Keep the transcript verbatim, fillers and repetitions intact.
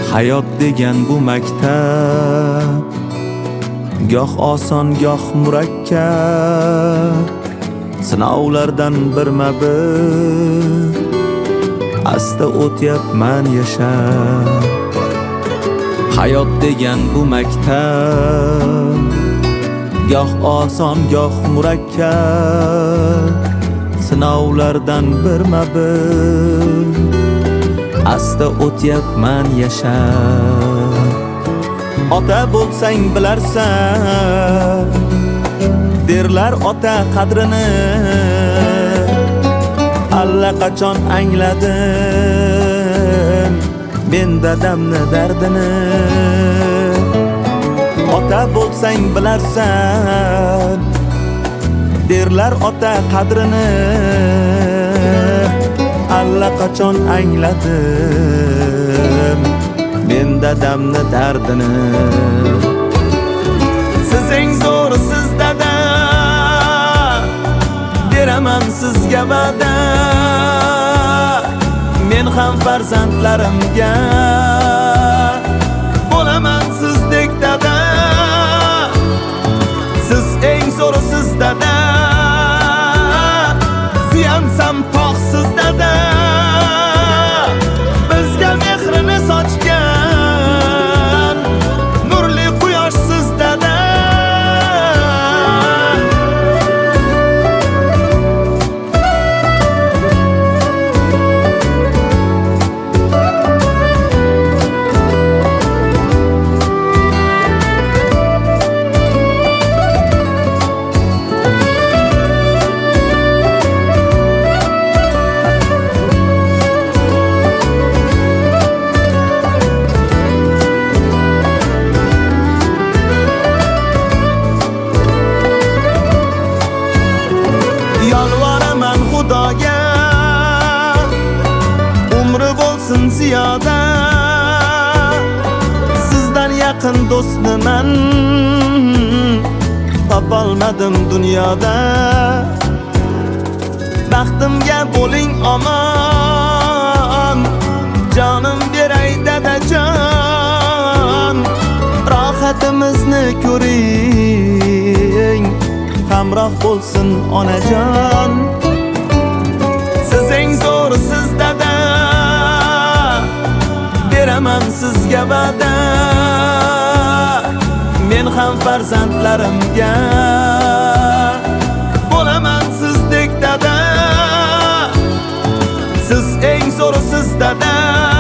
Hayot degan bu maktab, goh oson goh murakkab, sinovlardan birma-bir asta o'tyapman yashab. Hayot degan bu maktab, goh oson goh murakkab, sinovlardan birma-bir asta o'tyapman yashab. Ota bo'lsang bilarsan, derlar ota qadrini, allaqachon angladim men dadamni dardini. Ota bo'lsang bilarsan, derlar ota qadrini, allaqachon angladim men dadamni dardini. Siz eng zo'risiz dada, beraman sizga va'da. Men ham farzandlarimga bo'laman sizdek dada. Siz eng zo'risiz dada, suyansam tog'siz dada. Bizga mehrini sochgan nurli quyoshsiz dada. Yolvoraman Xudoga, umri bo'lsin ziyoda. Sizdan yaqin do'stni men topolmadim dunyoda. Baxtimga bo'ling omon, jonim beray dadajon. Rohatimizni ko'ring, hamroh bo'lsin onajon. Siz eng zo'risiz dada, beraman sizga va'da. Men ham farzandlarimga bo'laman sizdek dada. Siz eng zo'risiz dada.